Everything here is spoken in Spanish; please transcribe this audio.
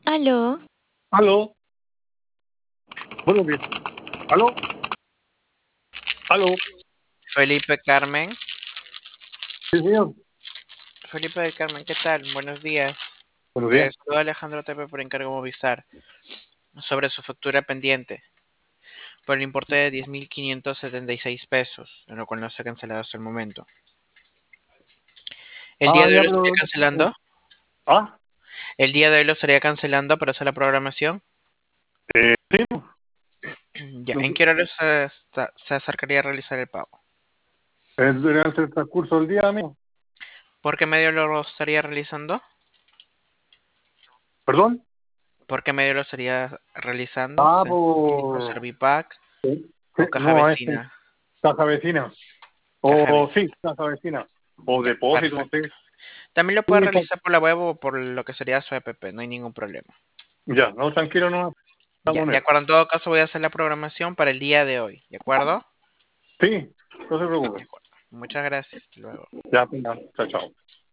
Aló, Aló, buenos días. Aló, aló, Felipe Carmen. sí, señor. Felipe del Carmen, ¿qué tal? Buenos días. Buenos días. Saluda Alejandro Tepe por encargo Movistar sobre su factura pendiente por el importe de 10.576 pesos, en lo cual no se ha cancelado hasta el momento. ¿El día de hoy Ya, lo estaría pero. cancelando? Ah, ¿El día de hoy lo estaría cancelando para hacer la programación? sí, Ya, no, ¿en qué horario se acercaría a realizar el pago? durante el transcurso del día, amigo. ¿Por qué medio lo estaría realizando? ¿Perdón? ¿Por qué medio lo estaría realizando? Ah, ¿Sencillo, por. Servipack Sí, o caja no, este, vecina? casa vecina. Caja O vecina. sí, casa vecina. O Ya, depósito, no perfecto. sé. También lo puede Sí, realizar por la web o por lo que sería su app, no hay ningún problema. ya, no, tranquilo, no. Ya, Estamos en de eso. acuerdo, en todo caso voy a hacer la programación para el día de hoy, ¿de acuerdo? Sí, no se De preocupe. acuerdo. Muchas gracias, hasta luego. Ya, venga, chao, chao.